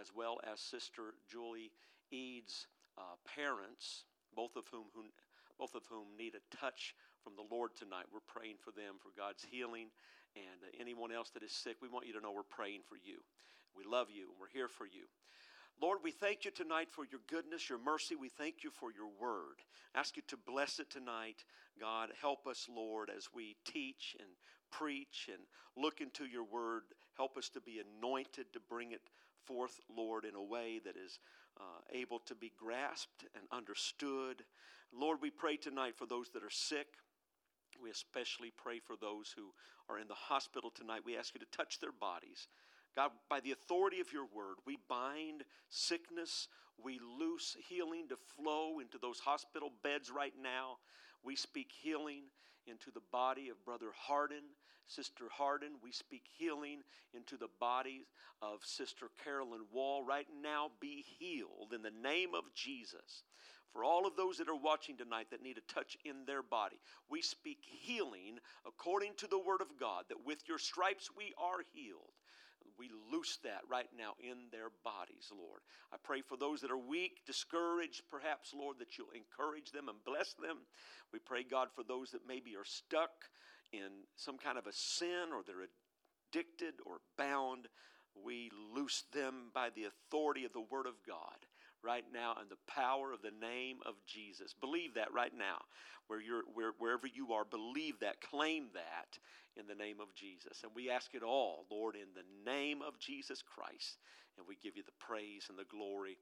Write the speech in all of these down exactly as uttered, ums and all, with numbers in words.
as well as Sister Julie Eads' uh, parents, both of whom, who, both of whom need a touch from the Lord tonight. We're praying for them, for God's healing, and uh, anyone else that is sick, we want you to know we're praying for you. We love you, and we're here for you. Lord, we thank you tonight for your goodness, your mercy. We thank you for your word. Ask you to bless it tonight. God, help us, Lord, as we teach and preach and look into your word. Help us to be anointed to bring it forth, Lord, in a way that is uh, able to be grasped and understood. Lord, we pray tonight for those that are sick. We especially pray for those who are in the hospital tonight. We ask you to touch their bodies. God, by the authority of your word, we bind sickness. We loose healing to flow into those hospital beds right now. We speak healing into the body of Brother Hardin, Sister Hardin. We speak healing into the body of Sister Carolyn Wall. Right now, be healed in the name of Jesus. For all of those that are watching tonight that need a touch in their body, we speak healing according to the word of God, that with your stripes we are healed. We loose that right now in their bodies, Lord. I pray for those that are weak, discouraged, perhaps, Lord, that you'll encourage them and bless them. We pray, God, for those that maybe are stuck in some kind of a sin, or they're addicted or bound. We loose them by the authority of the word of God right now in the power of the name of Jesus. Believe that right now. Where you're, where, wherever you are, believe that, claim that in the name of Jesus. And we ask it all, Lord, in the name of Jesus Christ. And we give you the praise and the glory.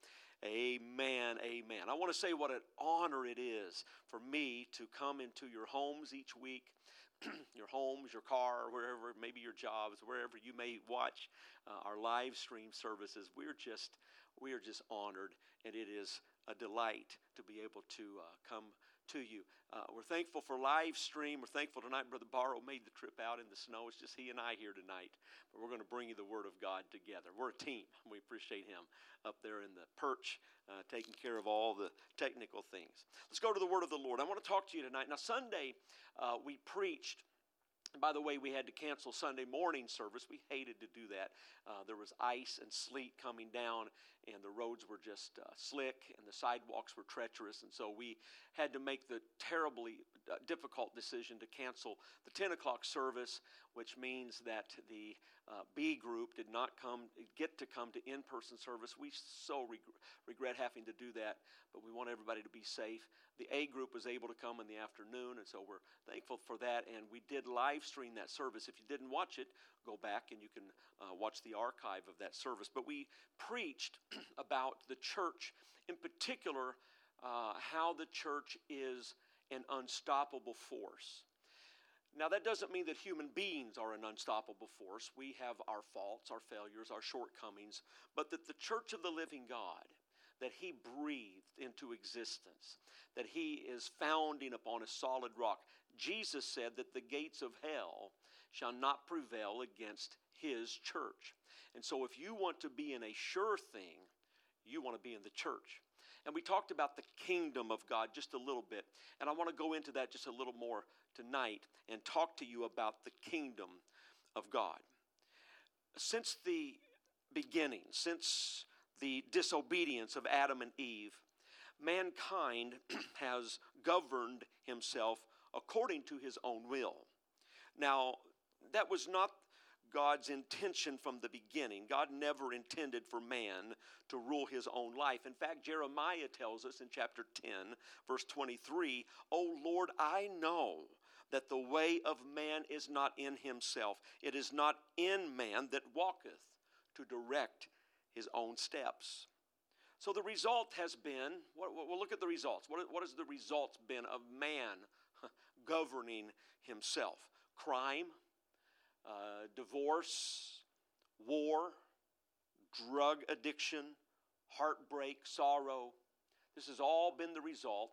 Amen, amen. I want to say what an honor it is for me to come into your homes each week. Your homes, your car, wherever, maybe your jobs, wherever you may watch uh, our live stream services. We're just, we are just honored, and it is a delight to be able to uh, come to you. Uh, we're thankful for live stream. We're thankful tonight. Brother Barrow made the trip out in the snow. It's just he and I here tonight. But we're going to bring you the Word of God together. We're a team. We appreciate him up there in the perch, uh, taking care of all the technical things. Let's go to the Word of the Lord. I want to talk to you tonight. Now, Sunday, uh, we preached. By the way, we had to cancel Sunday morning service. We hated to do that. Uh, there was ice and sleet coming down, and the roads were just uh, slick, and the sidewalks were treacherous. And so we had to make the terribly uh, difficult decision to cancel the ten o'clock service, which means that the uh, B group did not come, get to come to in-person service. We so reg- regret having to do that, but we want everybody to be safe. The A group was able to come in the afternoon, and so we're thankful for that. And we did live stream that service. If you didn't watch it, go back and you can uh, watch the archive of that service. But we preached about the church, in particular, uh, how the church is an unstoppable force. Now, that doesn't mean that human beings are an unstoppable force. We have our faults, our failures, our shortcomings, but that the church of the living God, that he breathed into existence, that he is founding upon a solid rock. Jesus said that the gates of hell shall not prevail against his church. And so if you want to be in a sure thing, you want to be in the church. And we talked about the kingdom of God just a little bit. And I want to go into that just a little more tonight and talk to you about the kingdom of God. Since the beginning, since the disobedience of Adam and Eve, mankind has governed himself according to his own will. Now, that was not God's intention from the beginning. God never intended for man to rule his own life. In fact, Jeremiah tells us in chapter ten, verse twenty-three, "O Lord, I know that the way of man is not in himself. It is not in man that walketh to direct his own steps." So the result has been, we'll look at the results. What, what has the results been of man governing himself? Crime, uh, divorce, war, drug addiction, heartbreak, sorrow. This has all been the result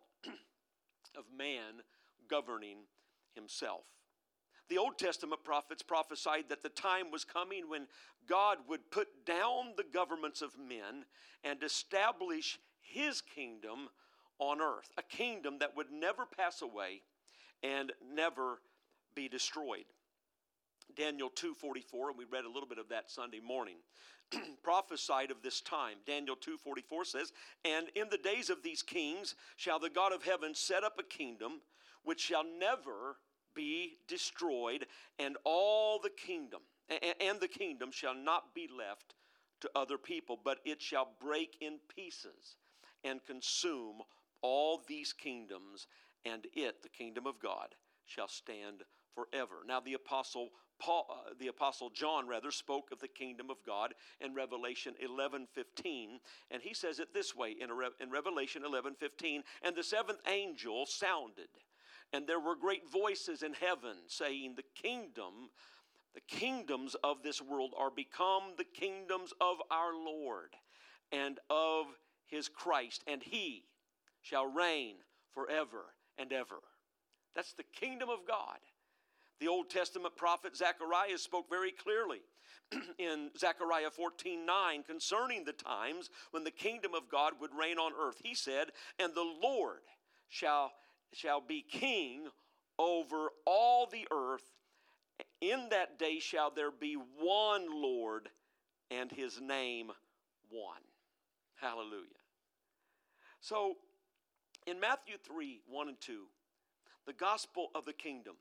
of man governing himself. The Old Testament prophets prophesied that the time was coming when God would put down the governments of men and establish his kingdom on earth, a kingdom that would never pass away and never be destroyed. Daniel two forty-four, and we read a little bit of that Sunday morning, prophesied of this time. Daniel two forty-four says, "And in the days of these kings shall the God of heaven set up a kingdom which shall never be destroyed, and all the kingdom, and the kingdom shall not be left to other people, but it shall break in pieces and consume all these kingdoms, and it, the kingdom of God, shall stand forever." Now the apostle Paul, uh, the apostle John rather spoke of the kingdom of God in Revelation eleven fifteen, and he says it this way in, Re- in Revelation eleven fifteen, "And the seventh angel sounded, and there were great voices in heaven saying, the kingdom, the kingdoms of this world are become the kingdoms of our Lord and of his Christ, and he shall reign forever and ever." That's the kingdom of God. The Old Testament prophet Zechariah spoke very clearly in Zechariah fourteen nine concerning the times when the kingdom of God would reign on earth. He said, "And the Lord shall, shall be king over all the earth. In that day shall there be one Lord, and his name one." Hallelujah. So, in Matthew three, one and two, the gospel of the kingdom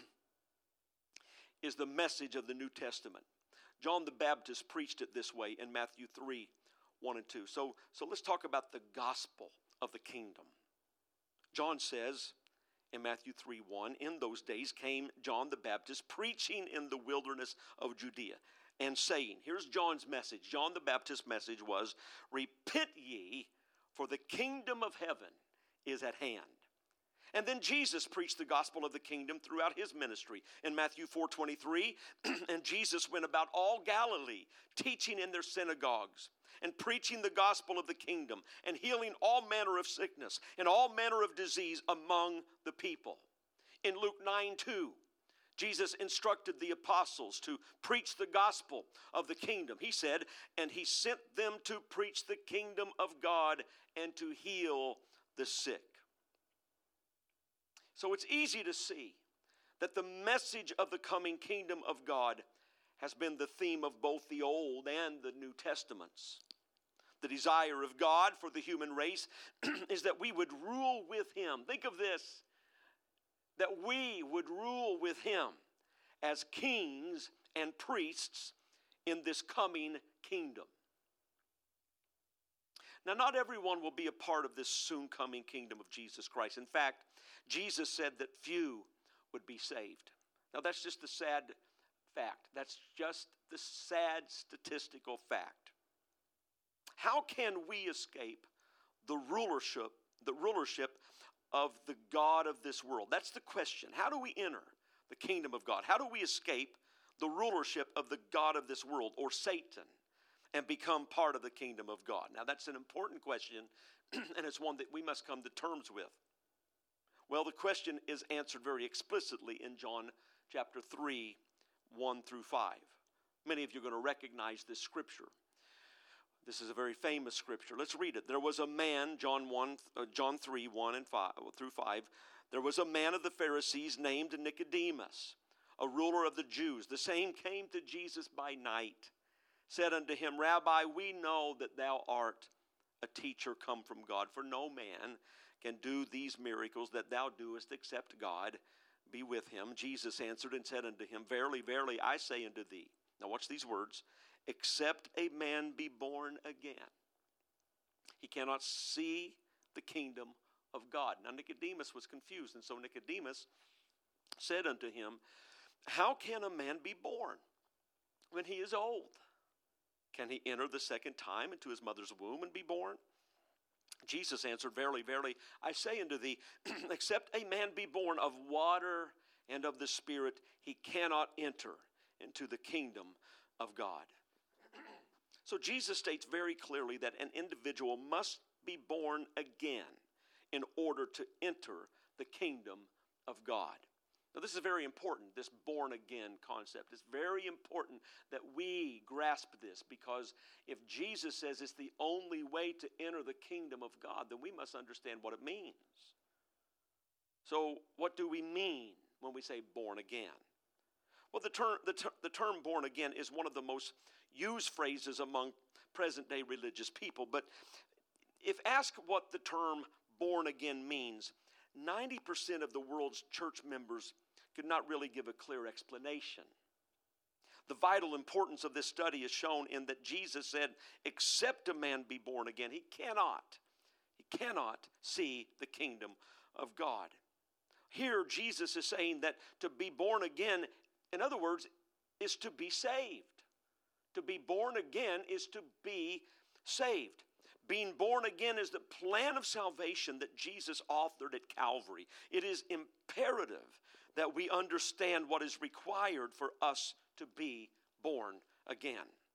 is the message of the New Testament. John the Baptist preached it this way in Matthew three, one and two. So, so let's talk about the gospel of the kingdom. John says in Matthew three, one, "In those days came John the Baptist preaching in the wilderness of Judea and saying," here's John's message. John the Baptist's message was, "Repent ye, for the kingdom of heaven is at hand." And then Jesus preached the gospel of the kingdom throughout his ministry. In Matthew four twenty-three, "And Jesus went about all Galilee, teaching in their synagogues, and preaching the gospel of the kingdom, and healing all manner of sickness and all manner of disease among the people." In Luke nine two, Jesus instructed the apostles to preach the gospel of the kingdom. He said, "And he sent them to preach the kingdom of God and to heal the sick." So it's easy to see that the message of the coming kingdom of God has been the theme of both the Old and the New Testaments. The desire of God for the human race is that we would rule with him. Think of this, that we would rule with him as kings and priests in this coming kingdom. Now, not everyone will be a part of this soon coming kingdom of Jesus Christ. In fact, Jesus said that few would be saved. Now, that's just the sad fact. That's just the sad statistical fact. How can we escape the rulership, the rulership of the God of this world? That's the question. How do we enter the kingdom of God? How do we escape the rulership of the God of this world, or Satan, and become part of the kingdom of God? Now, that's an important question, and it's one that we must come to terms with. Well, the question is answered very explicitly in John chapter three, one through five. Many of you are going to recognize this scripture. This is a very famous scripture. Let's read it. "There was a man," John one, uh, John three, one and five through five. "There was a man of the Pharisees named Nicodemus, a ruler of the Jews. The same came to Jesus by night, said unto him, Rabbi, we know that thou art a teacher come from God, for no man can do these miracles that thou doest except God be with him. Jesus answered and said unto him, Verily, verily, I say unto thee," now watch these words, "except a man be born again, he cannot see the kingdom of God." Now Nicodemus was confused, and so Nicodemus said unto him, "How can a man be born when he is old? Can he enter the second time into his mother's womb and be born?" Jesus answered, Verily, verily, I say unto thee, except a man be born of water and of the Spirit, he cannot enter into the kingdom of God. So Jesus states very clearly that an individual must be born again in order to enter the kingdom of God. Now this is very important, this born again concept. It's very important that we grasp this, because if Jesus says it's the only way to enter the kingdom of God, then we must understand what it means. So what do we mean when we say born again? Well, the term, the, ter- the term born again is one of the most used phrases among present-day religious people. But if asked what the term born again means, ninety percent of the world's church members could not really give a clear explanation. The vital importance of this study is shown in that Jesus said, except a man be born again, he cannot, he cannot see the kingdom of God. Here, Jesus is saying that to be born again, in other words, is to be saved. To be born again is to be saved. Being born again is the plan of salvation that Jesus authored at Calvary. It is imperative that we understand what is required for us to be born again.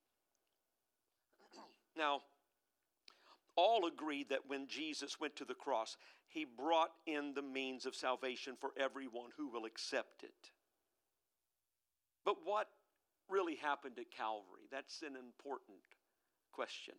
Now, all agree that when Jesus went to the cross, he brought in the means of salvation for everyone who will accept it. But what really happened at Calvary? That's an important question.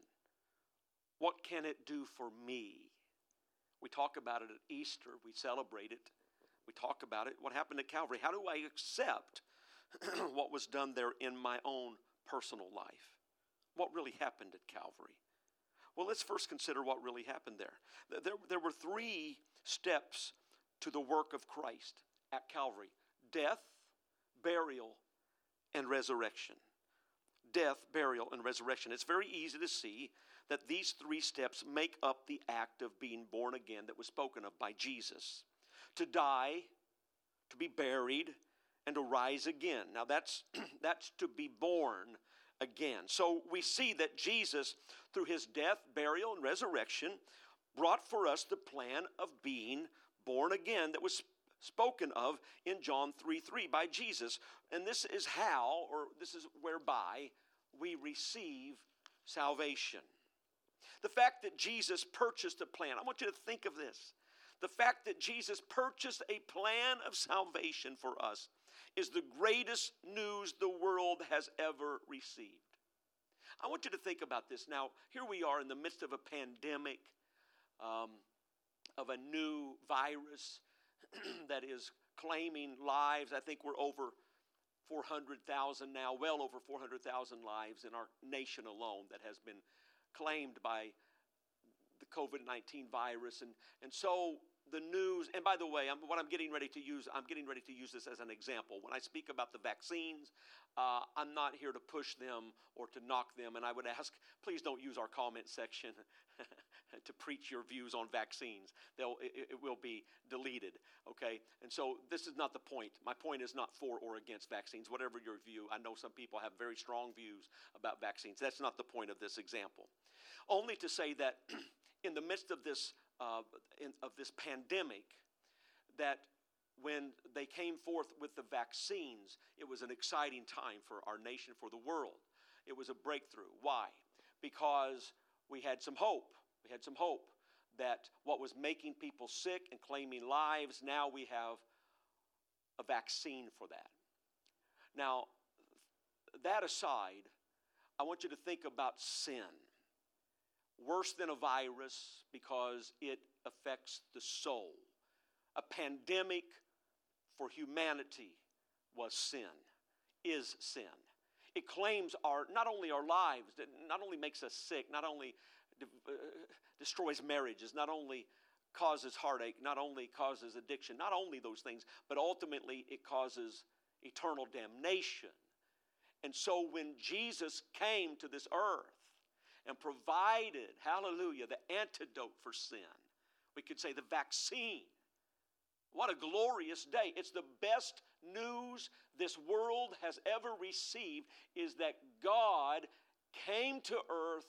What can it do for me? We talk about it at Easter. We celebrate it. We talk about it. What happened at Calvary? How do I accept what was done there in my own personal life? What really happened at Calvary? Well, let's first consider what really happened there. There, there were three steps to the work of Christ at Calvary: death, burial, and resurrection. Death, burial, and resurrection. It's very easy to see that these three steps make up the act of being born again that was spoken of by Jesus. To die, to be buried, and to rise again. Now that's, that's to be born again. So we see that Jesus, through his death, burial, and resurrection, brought for us the plan of being born again that was spoken of in John three three by Jesus. And this is how, or this is whereby, we receive salvation. The fact that Jesus purchased a plan, I want you to think of this. The fact that Jesus purchased a plan of salvation for us is the greatest news the world has ever received. I want you to think about this. Now, here we are in the midst of a pandemic, um, of a new virus that is claiming lives. I think we're over four hundred thousand now, well over four hundred thousand lives in our nation alone that has been claimed by the covid nineteen virus. And, and so the news, and by the way, I'm, what I'm getting ready to use, I'm getting ready to use this as an example. When I speak about the vaccines, uh, I'm not here to push them or to knock them. And I would ask, please don't use our comment section to preach your views on vaccines. They'll, it, it will be deleted, okay? And so this is not the point. My point is not for or against vaccines. Whatever your view, I know some people have very strong views about vaccines. That's not the point of this example. Only to say that in the midst of this uh, in, of this pandemic, that when they came forth with the vaccines, it was an exciting time for our nation, for the world. It was a breakthrough. Why? Because we had some hope. We had some hope that what was making people sick and claiming lives, now we have a vaccine for that. Now, that aside, I want you to think about sin. Worse than a virus because it affects the soul. A pandemic for humanity was sin, is sin. It claims our, not only our lives, it not only makes us sick, not only de- uh, destroys marriages, not only causes heartache, not only causes addiction, not only those things, but ultimately it causes eternal damnation. And so when Jesus came to this earth and provided, hallelujah, the antidote for sin, we could say the vaccine. What a glorious day. It's the best news this world has ever received, is that God came to earth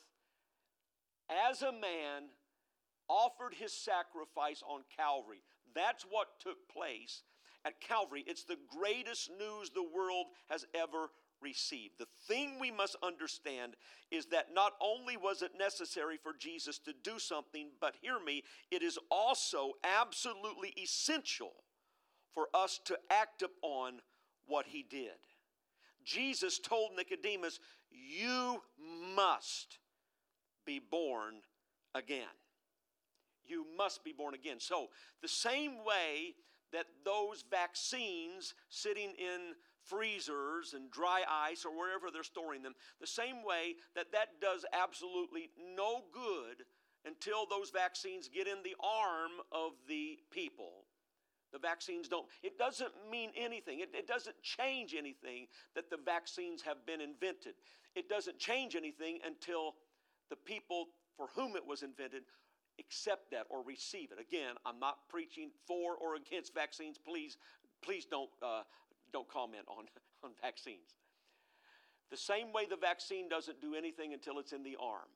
as a man, offered his sacrifice on Calvary. That's what took place at Calvary. It's the greatest news the world has ever received. The thing we must understand is that not only was it necessary for Jesus to do something, but hear me, it is also absolutely essential for us to act upon what he did. Jesus told Nicodemus, you must be born again. You must be born again. So the same way that those vaccines sitting in freezers and dry ice or wherever they're storing them, the same way that that does absolutely no good until those vaccines get in the arm of the people. The vaccines don't, it doesn't mean anything. It, it doesn't change anything that the vaccines have been invented. It doesn't change anything until the people for whom it was invented accept that or receive it. Again, I'm not preaching for or against vaccines. Please, please don't uh, don't comment on, on vaccines. The same way the vaccine doesn't do anything until it's in the arm.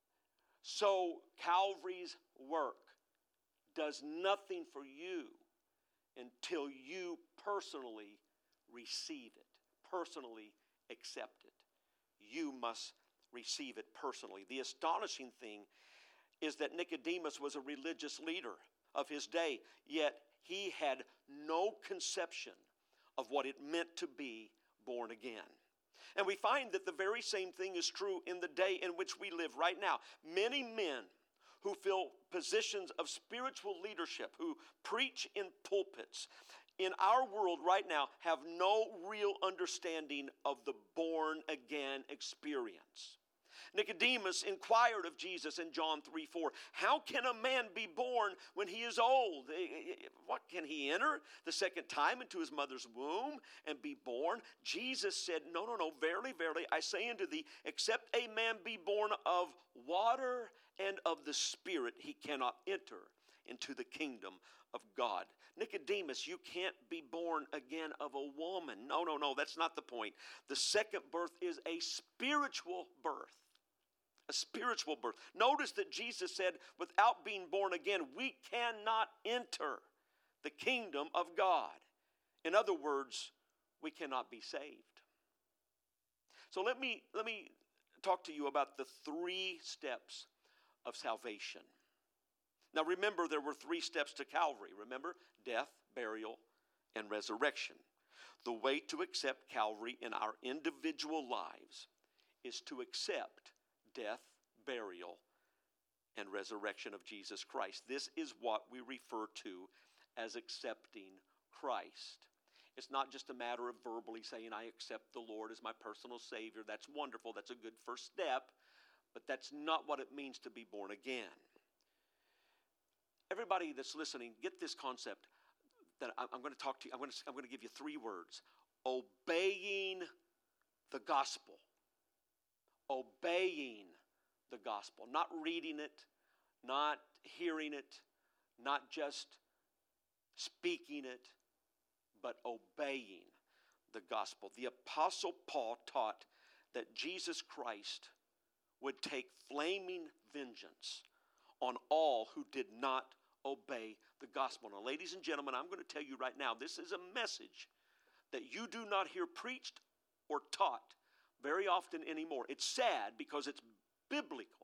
So Calvary's work does nothing for you until you personally receive it, personally accept it. You must receive it personally. The astonishing thing is that Nicodemus was a religious leader of his day, yet he had no conception of what it meant to be born again. And we find that the very same thing is true in the day in which we live right now. Many men who fill positions of spiritual leadership, who preach in pulpits in our world right now, have no real understanding of the born again experience. Nicodemus inquired of Jesus in John three four, how can a man be born when he is old? What, can he enter the second time into his mother's womb and be born? Jesus said, no, no, no, verily, verily, I say unto thee, except a man be born of water and of the Spirit, he cannot enter into the kingdom of God. Nicodemus, you can't be born again of a woman. No, no, no, that's not the point. The second birth is a spiritual birth. A spiritual birth. Notice that Jesus said, without being born again, we cannot enter the kingdom of God. In other words, we cannot be saved. So let me, let me talk to you about the three steps of salvation. Now remember, there were three steps to Calvary. Remember? Death, burial, and resurrection. The way to accept Calvary in our individual lives is to accept death, burial, and resurrection of Jesus Christ. This is what we refer to as accepting Christ. It's not just a matter of verbally saying, I accept the Lord as my personal Savior. That's wonderful. That's a good first step. But that's not what it means to be born again. Everybody that's listening, get this concept that I'm going to talk to you. I'm going to, I'm going to give you three words. Obeying the gospel. Obeying the gospel. Not reading it, not hearing it, not just speaking it, but obeying the gospel. The Apostle Paul taught that Jesus Christ would take flaming vengeance on all who did not obey the gospel. Now, ladies and gentlemen, I'm going to tell you right now, this is a message that you do not hear preached or taught very often anymore. It's sad because it's biblical.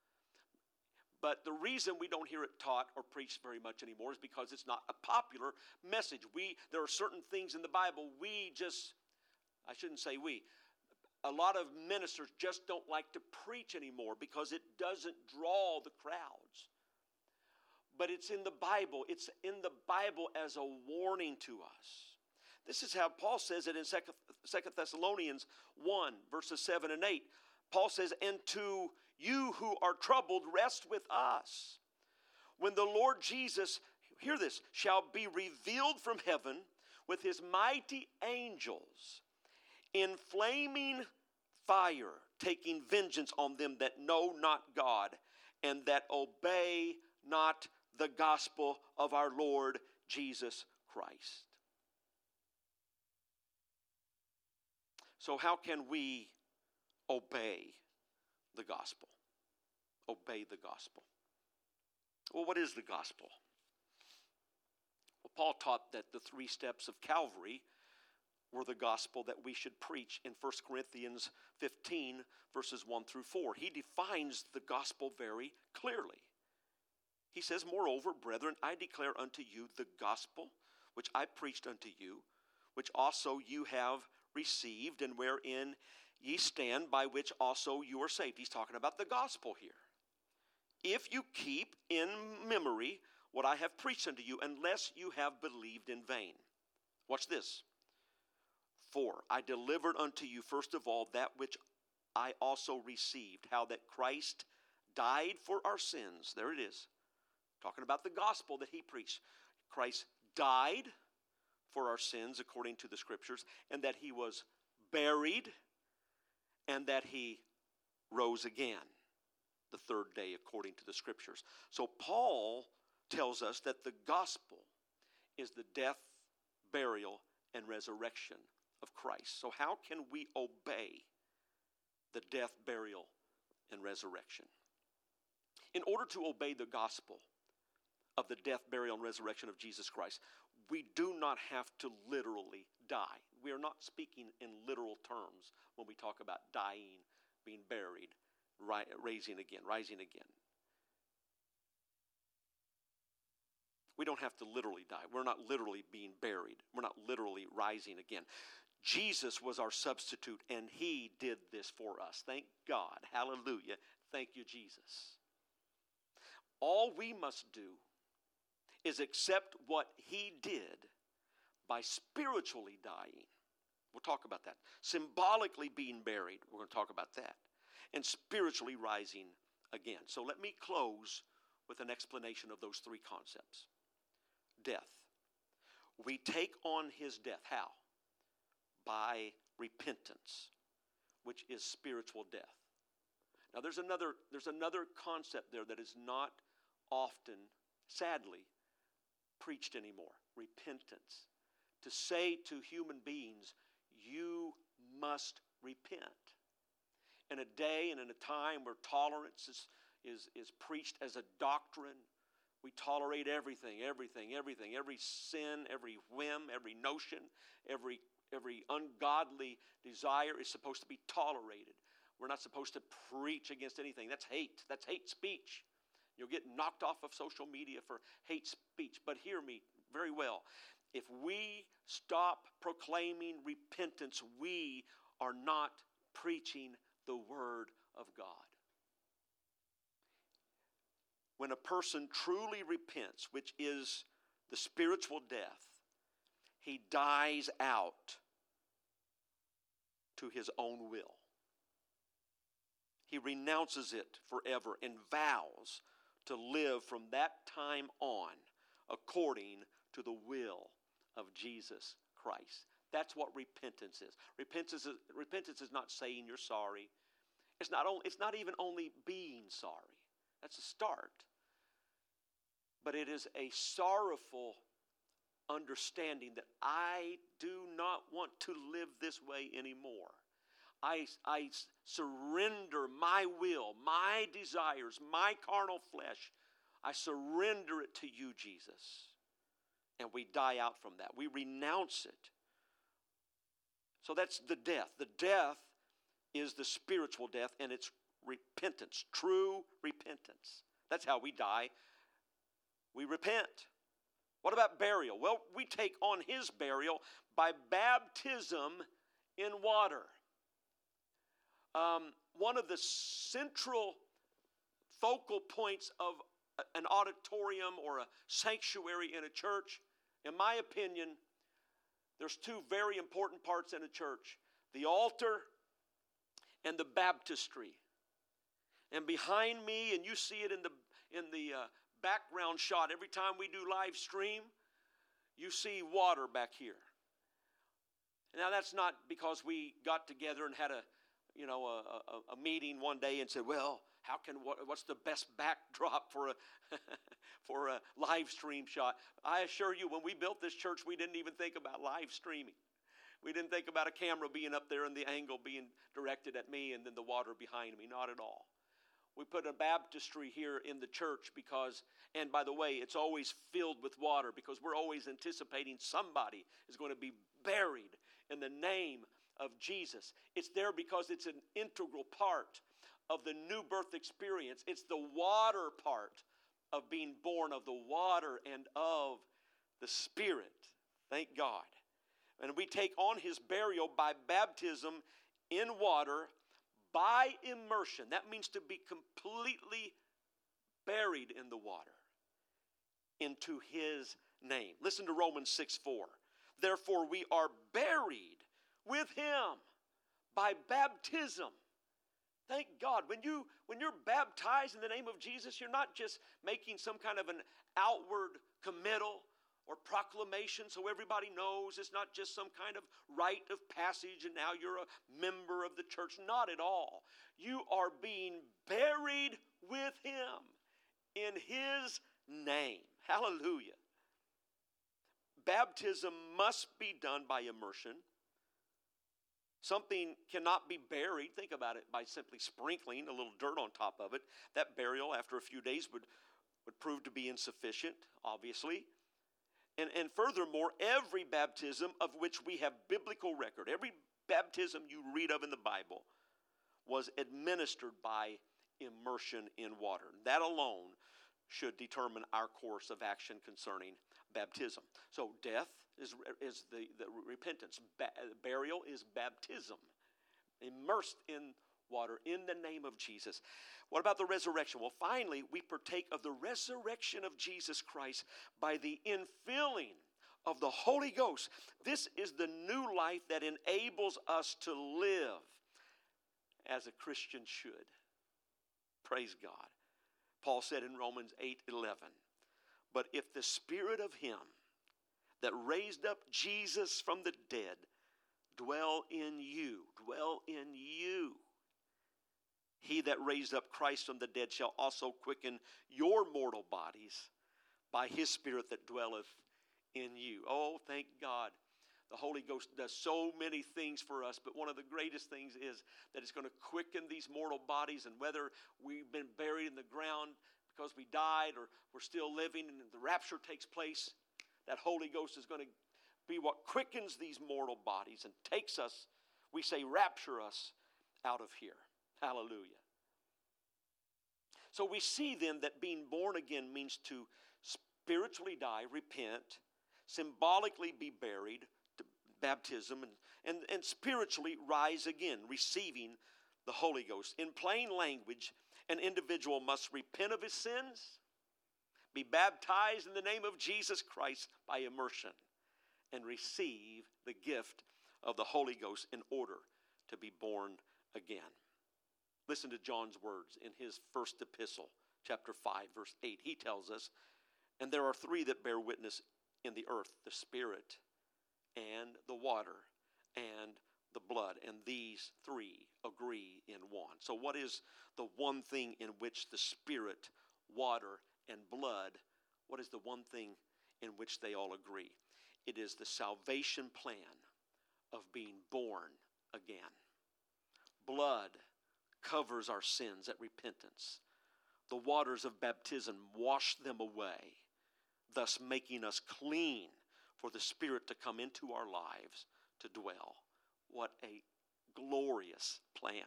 But the reason we don't hear it taught or preached very much anymore is because it's not a popular message. We, there are certain things in the Bible we just, I shouldn't say we, a lot of ministers just don't like to preach anymore because it doesn't draw the crowds. But it's in the Bible. It's in the Bible as a warning to us. This is how Paul says it in Second Thessalonians one, verses seven and eight. Paul says, and to you who are troubled, rest with us. When the Lord Jesus, hear this, shall be revealed from heaven with his mighty angels in flaming fire, taking vengeance on them that know not God and that obey not the gospel of our Lord Jesus Christ. So how can we obey the gospel? Obey the gospel. Well, what is the gospel? Well, Paul taught that the three steps of Calvary were the gospel that we should preach in First Corinthians fifteen, verses one through four. He defines the gospel very clearly. He says, moreover, brethren, I declare unto you the gospel which I preached unto you, which also you have received, and wherein ye stand, by which also you are saved. He's talking about the gospel here. If you keep in memory what I have preached unto you, unless you have believed in vain. Watch this. For I delivered unto you first of all that which I also received, how that Christ died for our sins. There it is. Talking about the gospel that he preached. Christ died for our sins according to the scriptures, and that he was buried, and that he rose again the third day according to the scriptures. So Paul tells us that the gospel is the death, burial, and resurrection of Christ. So how can we obey the death, burial, and resurrection? In order to obey the gospel of the death, burial, and resurrection of Jesus Christ, we do not have to literally die. We are not speaking in literal terms when we talk about dying, being buried, ri- raising again, rising again. We don't have to literally die. We're not literally being buried. We're not literally rising again. Jesus was our substitute, and he did this for us. Thank God. Hallelujah. Thank you, Jesus. All we must do is accept what he did by spiritually dying. We'll talk about that. Symbolically being buried. We're going to talk about that. And spiritually rising again. So let me close with an explanation of those three concepts. Death. We take on his death. How? By repentance, which is spiritual death. Now there's another, there's another concept there that is not often, sadly, preached anymore. Repentance. To say to human beings, you must repent. In a day and in a time where tolerance is, is, is preached as a doctrine, we tolerate everything, everything, everything, every sin, every whim, every notion, every, every ungodly desire is supposed to be tolerated. We're not supposed to preach against anything. That's hate. That's hate speech. You'll get knocked off of social media for hate speech. But hear me very well. If we stop proclaiming repentance, we are not preaching the Word of God. When a person truly repents, which is the spiritual death, he dies out to his own will. He renounces it forever and vows to live from that time on according to the will of Jesus Christ. That's what repentance is. Repentance is, repentance is not saying you're sorry. It's not, only, it's not even only being sorry. That's a start. But it is a sorrowful understanding that I do not want to live this way anymore. I, I surrender my will, my desires, my carnal flesh. I surrender it to you, Jesus. And we die out from that. We renounce it. So that's the death. The death is the spiritual death, and it's repentance, true repentance. That's how we die. We repent. What about burial? Well, we take on his burial by baptism in water. Um, one of the central focal points of an auditorium or a sanctuary in a church, in my opinion, there's two very important parts in a church: the altar and the baptistry. And behind me, and you see it in the in the uh, background shot every time we do live stream, you see water back here. Now that's not because we got together and had a you know a, a, a meeting one day and said, well, how can what, what's the best backdrop for a for a live stream shot? I assure you, when we built this church, we didn't even think about live streaming. We didn't think about a camera being up there and the angle being directed at me and then the water behind me. Not at all. We put a baptistry here in the church because, and by the way, it's always filled with water because we're always anticipating somebody is going to be buried in the name of Jesus. It's there because it's an integral part of the new birth experience. It's the water part of being born of the water and of the Spirit. Thank God. And we take on his burial by baptism in water, by immersion. That means to be completely buried in the water into his name. Listen to Romans six four. Therefore we are buried with him by baptism. Thank God. When, you, when you're baptized in the name of Jesus, you're not just making some kind of an outward committal or proclamation so everybody knows. It's not just some kind of rite of passage and now you're a member of the church. Not at all. You are being buried with him in his name. Hallelujah. Baptism must be done by immersion. Something cannot be buried, think about it, by simply sprinkling a little dirt on top of it. That burial after a few days would, would prove to be insufficient, obviously. And, and furthermore, every baptism of which we have biblical record, every baptism you read of in the Bible was administered by immersion in water. That alone should determine our course of action concerning baptism. So death is, is the, the repentance. Ba- burial is baptism. Immersed in water in the name of Jesus. What about the resurrection? Well, finally, we partake of the resurrection of Jesus Christ by the infilling of the Holy Ghost. This is the new life that enables us to live as a Christian should. Praise God. Paul said in Romans eight eleven, but if the spirit of him that raised up Jesus from the dead dwell in you, dwell in you, he that raised up Christ from the dead shall also quicken your mortal bodies by his spirit that dwelleth in you. Oh, thank God. The Holy Ghost does so many things for us, but one of the greatest things is that it's going to quicken these mortal bodies, and whether we've been buried in the ground because we died or we're still living and the rapture takes place, that Holy Ghost is going to be what quickens these mortal bodies and takes us, we say rapture us out of here. Hallelujah. So we see then that being born again means to spiritually die, repent, symbolically be buried, baptism, and, and, and spiritually rise again, receiving the Holy Ghost. In plain language, an individual must repent of his sins, be baptized in the name of Jesus Christ by immersion, and receive the gift of the Holy Ghost in order to be born again. Listen to John's words in his first epistle, chapter five, verse eight. He tells us, and there are three that bear witness in the earth, the Spirit and the water and the blood, and these three agree in one. So what is the one thing in which the Spirit, water, and blood, what is the one thing in which they all agree? It is the salvation plan of being born again. Blood covers our sins at repentance. The waters of baptism wash them away, thus making us clean for the Spirit to come into our lives to dwell. What a glorious plan.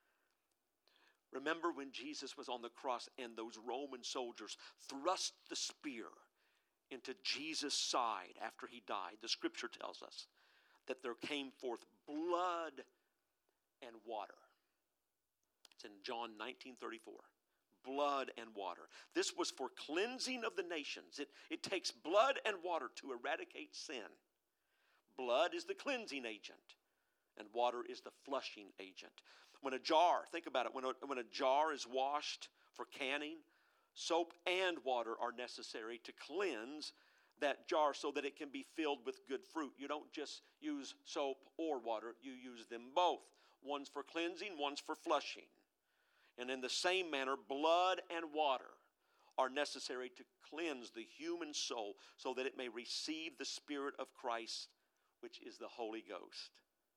Remember when Jesus was on the cross and those Roman soldiers thrust the spear into Jesus' side after he died. The scripture tells us that there came forth blood and water. It's in John nineteen thirty-four. Blood and water. This was for cleansing of the nations. It, it takes blood and water to eradicate sin. Blood is the cleansing agent, and water is the flushing agent. When a jar, think about it, when a, when a jar is washed for canning, soap and water are necessary to cleanse that jar so that it can be filled with good fruit. You don't just use soap or water, you use them both. One's for cleansing, one's for flushing. And in the same manner, blood and water are necessary to cleanse the human soul so that it may receive the Spirit of Christ, which is the Holy Ghost.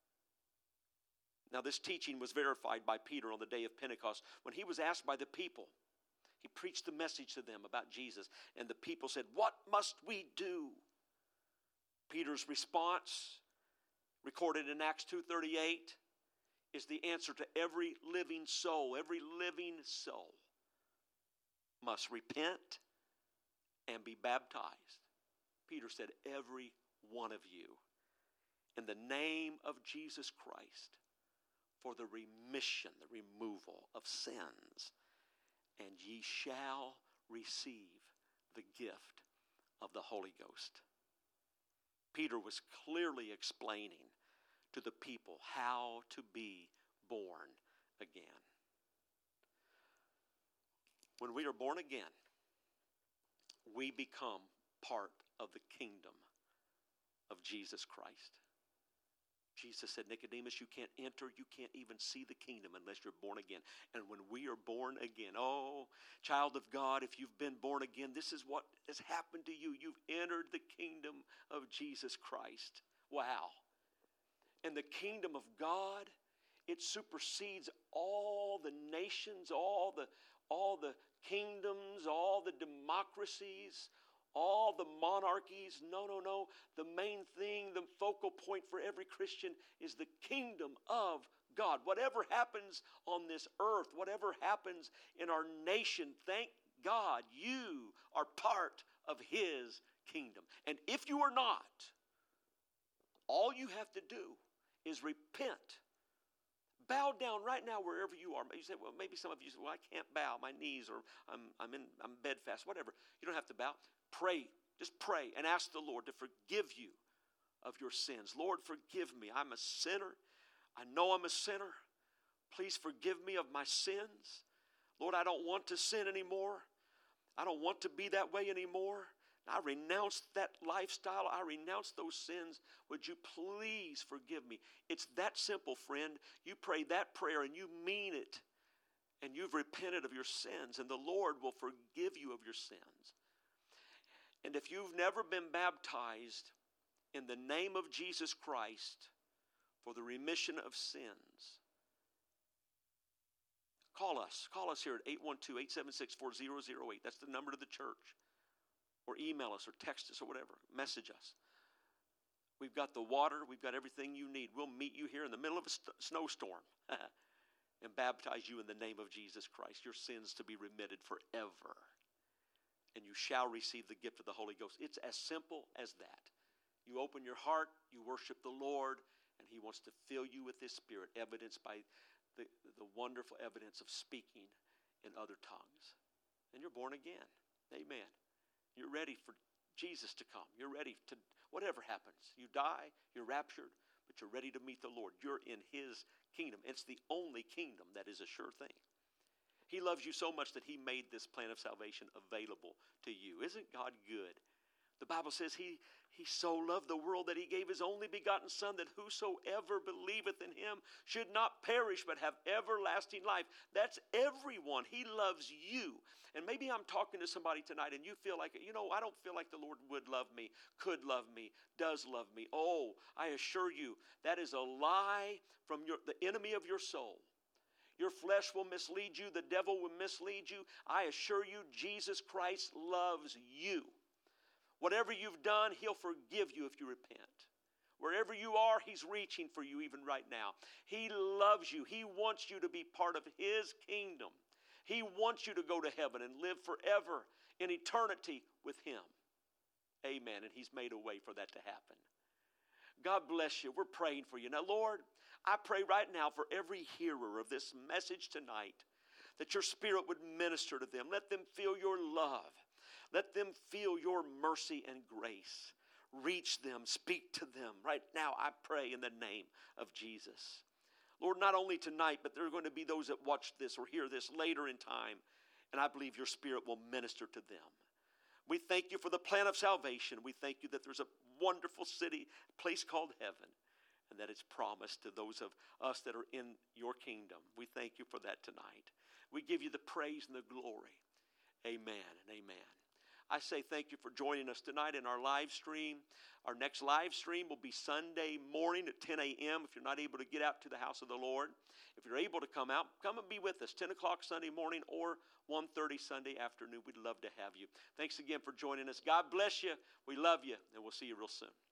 Now, this teaching was verified by Peter on the day of Pentecost when he was asked by the people. He preached the message to them about Jesus, and the people said, "What must we do?" Peter's response, recorded in Acts two thirty-eight, is the answer to every living soul. Every living soul must repent and be baptized. Peter said, every one of you, in the name of Jesus Christ, for the remission, the removal of sins, and ye shall receive the gift of the Holy Ghost. Peter was clearly explaining to the people how to be born again. When we are born again, we become part of the kingdom of Jesus Christ. Jesus said, Nicodemus, you can't enter, you can't even see the kingdom unless you're born again. And when we are born again, oh, child of God, if you've been born again, this is what has happened to you. You've entered the kingdom of Jesus Christ. Wow. And the kingdom of God, it supersedes all the nations, all the, all the kingdoms, all the democracies, all the monarchies. No, no, no. The main thing, the focal point for every Christian is the kingdom of God. Whatever happens on this earth, whatever happens in our nation, thank God you are part of His kingdom. And if you are not, all you have to do is repent. Bow down right now wherever you are. You say, well, maybe some of you say, well, I can't bow. My knees, or I'm, I'm in I'm bedfast, whatever. You don't have to bow. Pray. Just pray and ask the Lord to forgive you of your sins. Lord, forgive me. I'm a sinner. I know I'm a sinner. Please forgive me of my sins. Lord, I don't want to sin anymore. I don't want to be that way anymore. I renounce that lifestyle. I renounce those sins. Would you please forgive me? It's that simple, friend. You pray that prayer and you mean it. And you've repented of your sins. And the Lord will forgive you of your sins. And if you've never been baptized in the name of Jesus Christ for the remission of sins, call us. Call us here at eight one two, eight seven six, four zero zero eight. That's the number to the church. Or email us or text us or whatever. Message us. We've got the water. We've got everything you need. We'll meet you here in the middle of a st- snowstorm and baptize you in the name of Jesus Christ. Your sins to be remitted forever. And you shall receive the gift of the Holy Ghost. It's as simple as that. You open your heart. You worship the Lord. And He wants to fill you with His Spirit, evidenced by the, the wonderful evidence of speaking in other tongues. And you're born again. Amen. You're ready for Jesus to come. You're ready to, whatever happens. You die, you're raptured, but you're ready to meet the Lord. You're in His kingdom. It's the only kingdom that is a sure thing. He loves you so much that He made this plan of salvation available to you. Isn't God good? The Bible says he, he so loved the world that He gave His only begotten Son, that whosoever believeth in Him should not perish but have everlasting life. That's everyone. He loves you. And maybe I'm talking to somebody tonight and you feel like, you know, I don't feel like the Lord would love me, could love me, does love me. Oh, I assure you, that is a lie from your, the enemy of your soul. Your flesh will mislead you. The devil will mislead you. I assure you, Jesus Christ loves you. Whatever you've done, He'll forgive you if you repent. Wherever you are, He's reaching for you even right now. He loves you. He wants you to be part of His kingdom. He wants you to go to heaven and live forever in eternity with Him. Amen. And He's made a way for that to happen. God bless you. We're praying for you. Now, Lord, I pray right now for every hearer of this message tonight that Your Spirit would minister to them. Let them feel Your love. Let them feel Your mercy and grace. Reach them, speak to them. Right now, I pray in the name of Jesus. Lord, not only tonight, but there are going to be those that watch this or hear this later in time, and I believe Your Spirit will minister to them. We thank You for the plan of salvation. We thank You that there's a wonderful city, a place called heaven, and that it's promised to those of us that are in Your kingdom. We thank You for that tonight. We give You the praise and the glory. Amen and amen. I say thank you for joining us tonight in our live stream. Our next live stream will be Sunday morning at ten a.m. If you're not able to get out to the house of the Lord. If you're able to come out, come and be with us, ten o'clock Sunday morning or one thirty Sunday afternoon. We'd love to have you. Thanks again for joining us. God bless you. We love you, and we'll see you real soon.